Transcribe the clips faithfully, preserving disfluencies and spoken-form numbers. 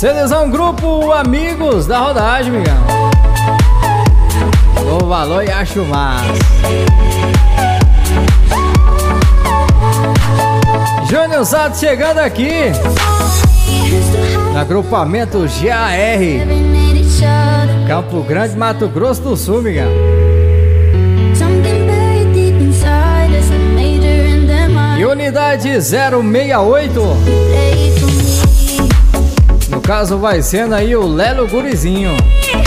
CDzão Grupo Amigos da Rodagem, migão. O valor e acho massa. Júnior Sato chegando aqui no agrupamento G A R, Campo Grande, Mato Grosso do Sul, migão. E unidade zero seis oito. No caso vai sendo aí o Lelo Gurizinho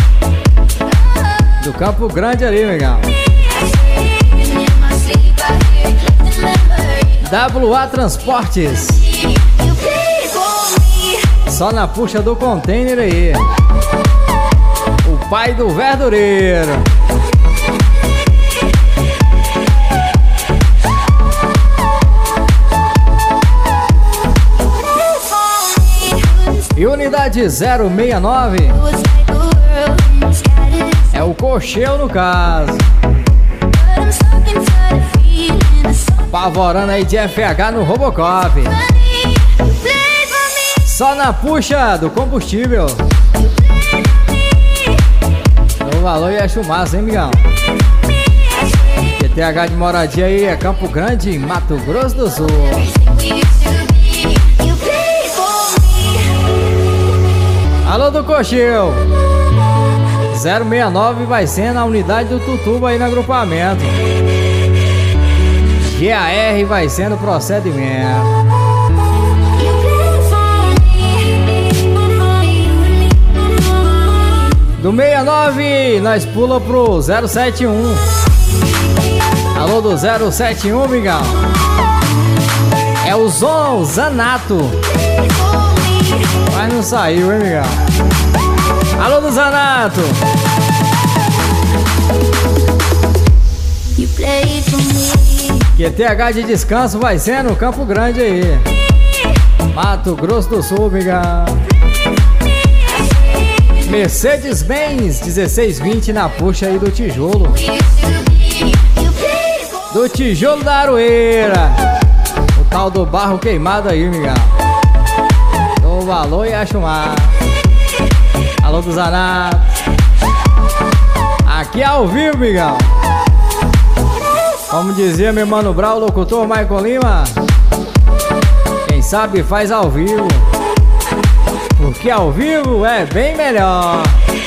do Campo Grande ali, legal. W A Transportes, só na puxa do container aí. O pai do verdureiro. E unidade zero seis nove é o Cocheu no caso. Pavorando aí de F H no Robocop. Só na puxa do combustível. O valor é chumaço, hein, migão? Q T H de moradia aí é Campo Grande, Mato Grosso do Sul. Alô do Cocheu. zero seis nove vai ser na unidade do Tutuba aí no agrupamento. G A R vai sendo procedimento. Do sessenta e nove nós pula pro zero sete um. Alô do zero sete um, migão. É o Zon Zanato. Mas não saiu, hein, migão? Alô do Zanato. Q T H de descanso vai ser no Campo Grande aí, Mato Grosso do Sul, migão. Mercedes-Benz dezesseis vinte na puxa aí do tijolo. Do tijolo da Aroeira. O tal do barro queimado aí, migão. O valor e acho mais. Alô do Zanato. Aqui é ao vivo, migão. Como dizia meu mano Brau, locutor Michael Lima, quem sabe faz ao vivo, porque ao vivo é bem melhor.